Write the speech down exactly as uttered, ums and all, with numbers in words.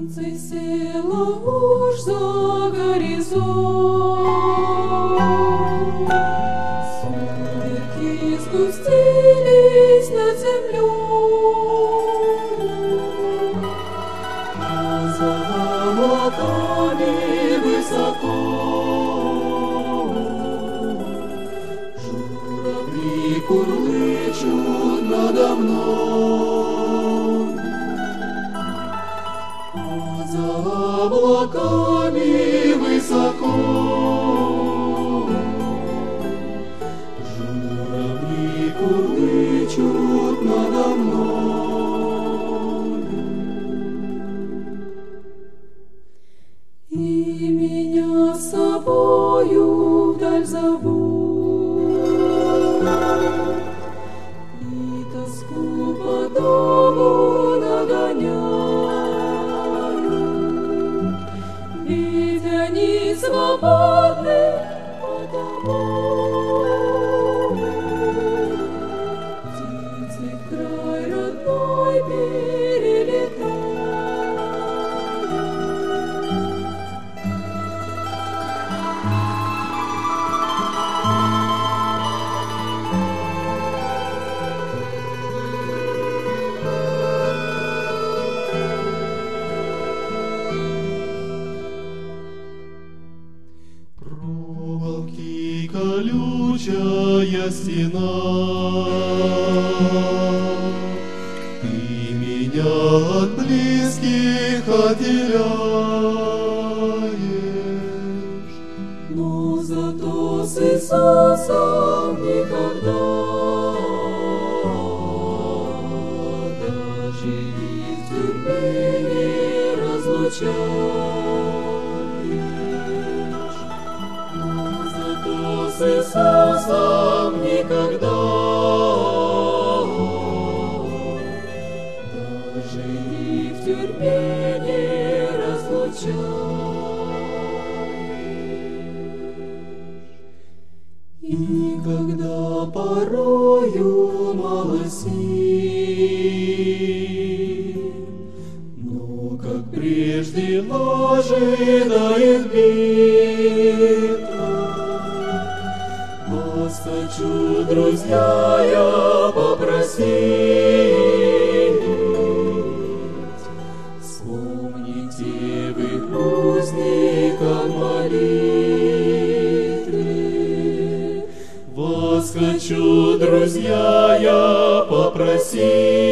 Солнце село уж за горизонт, сумерки спустились над землей, а за облаками высоко журавли курлычут надо мной. За облаками высоко журавли курлычут надо мной. И меня с собою вдаль зовут, и тоску по дому нагоняют. Ведь они свободны потому, птицы в край родной перелетают. Колючая стена, ты меня от близких отделяешь, но зато с Иисусом никогда, даже и в тюрьме не разлучаешь. С Иисусом никогда, даже и в тюрьме не разлучаешь. И когда порою мало сил, но как прежде ожидает битва, хочу, друзья, я попросить, вспомните вы узника молитвы. Вас хочу, друзья, я попросить,